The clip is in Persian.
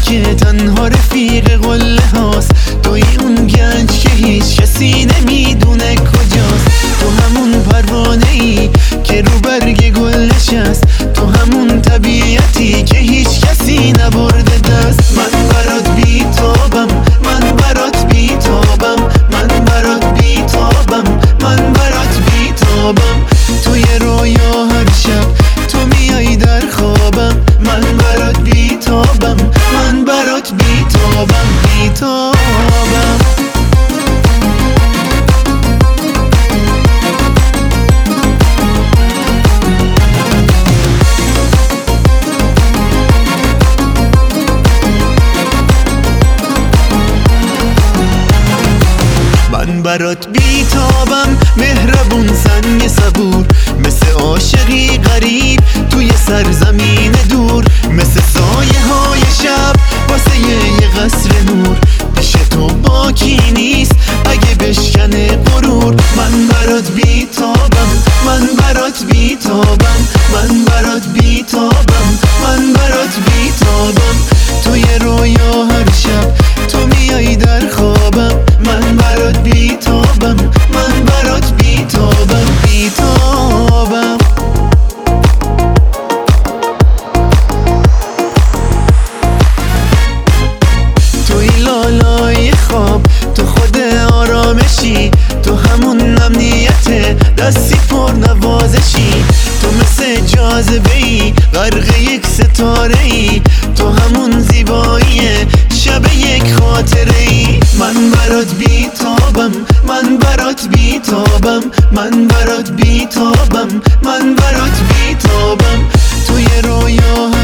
که تنها رفیق قله هاست، توی اون گنج که هیچ کسی نمیدونه کجاست. تو همون پروانه ای که رو برگ گل نشست، تو همون طبیعتی که هیچ کسی نبرده دست. من برات بیتابم، من برات بیتابم، من برات بیتابم، من برات بیتابم. توی رویا هر شب تو میای در خوابم، من برات بیتابم، من برات بیتابم، بیتابم. من برات بیتابم، مهربون سنگ صبور، مثل عاشقی غریب توی سرزمین دور، مثل سایه های شب واسه یه قصر نور. پیش تو باکی نیست اگه بشکنه غرور. من برات بیتابم، من برات بیتابم، من برات بیتابم، من برات بیتابم. توی رویا هر شب تو میای در خوابم، من برات بیتابم، من برات بیتابم، بیتابم. توی لالای خواب تو خود آرامشی، تو همون امنیت دستی پر نوازشی. تو مثل جاذبه ای غرق یک ستاره ای، تو همون زیبایی شب یک خاطره ای. من برات بیتابم، من برات بیتابم، من برات بیتابم، من برات بیتابم. توی رویا